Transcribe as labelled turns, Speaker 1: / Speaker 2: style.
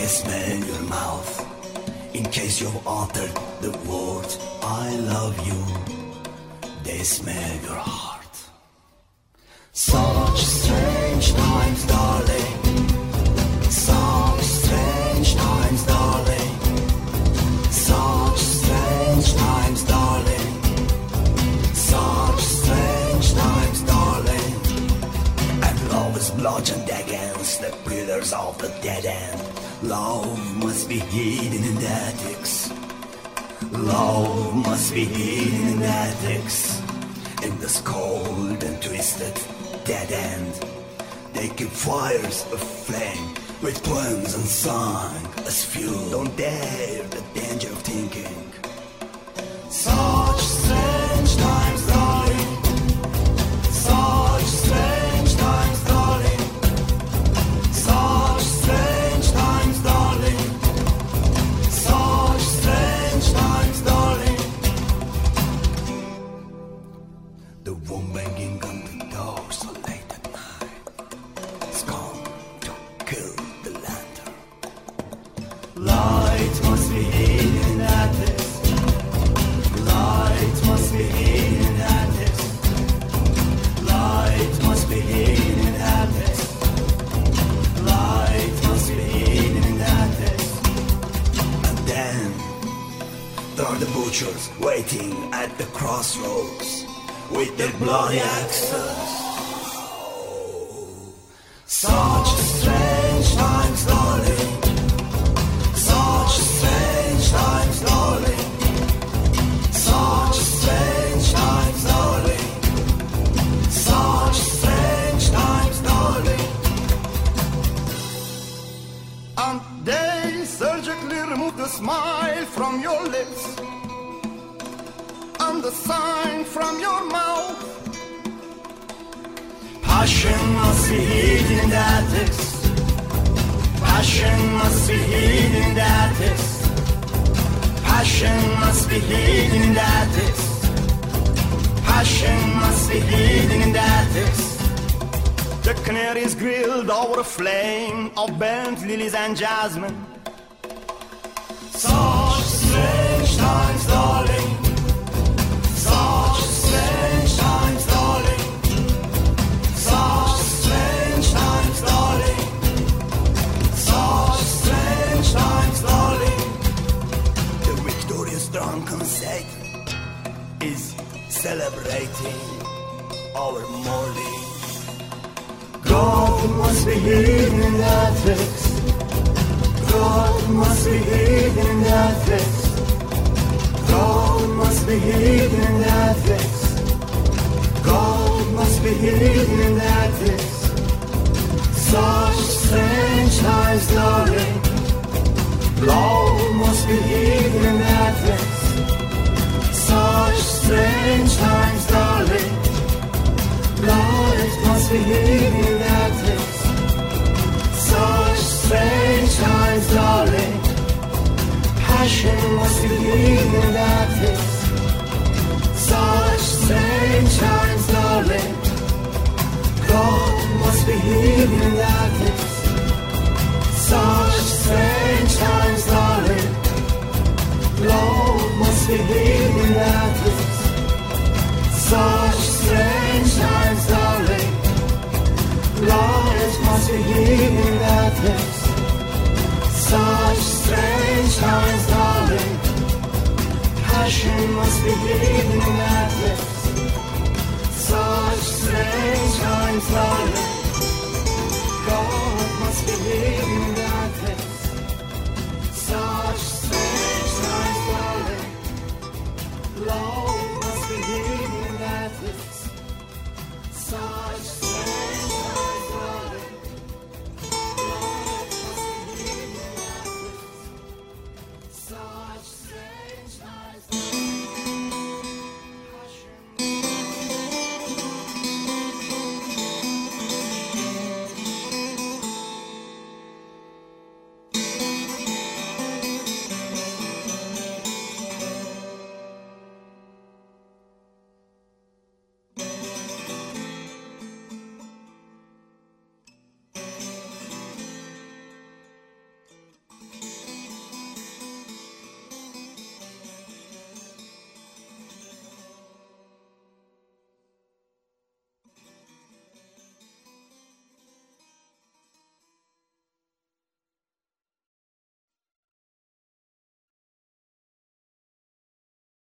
Speaker 1: They smell your mouth in case you've uttered the word I love you. They smell your heart. Such strange times, darling. Such strange times, darling. Such strange times, darling. Such strange times, darling. And love is bludgeoned against the pillars of the dead end. Love must be hidden in the attics. Love must be hidden in the attics. In this cold and twisted dead end, they keep fires aflame with poems and song as fuel. Don't dare the danger of thinking. Such strange times, darling. Such strange times, darling. Such strange times, darling. Such strange times, darling. The one banging on the door so late at night has come to kill the lantern. Light must be hidden in attics. Light must be hidden in attics. Light must be hidden in attics. Light must be hidden in attics. And then there are the butchers waiting at the crossroads with their bloody axes. Such strange times, darling. Such strange times, darling. Such strange times, darling. Such strange times, darling.
Speaker 2: And they surgically remove the smile from your lips and the sign from your mouth.
Speaker 1: Passion must be hidden in the attics. Passion must be hidden in the attics. Passion must be hidden in the attics. Passion must be hidden in the attics.
Speaker 2: The canaries grilled over a flame of burnt lilies and jasmine.
Speaker 1: Such strange times, darling. Such strange times, darling. Such strange times, darling. Such strange times, darling. The victorious drunken Satan is celebrating our morning. God must be hidden in the attics. God must be hidden in the attics. God must be hidden in the attics. God must be hidden in the attics. Such strange times, darling. Love must be hidden in the attics. Such strange times, darling. Light must be hidden in the attics. Such strange times, darling. Passion must be hidden in the attics. Such strange times, darling. God must be hidden in the attics. Such strange times, darling. Love must be hidden in the attics. Such strange times, darling. Light must be hidden in the attics. Such strange times, darling. Passion must be hidden in the attics. Such strange times, darling.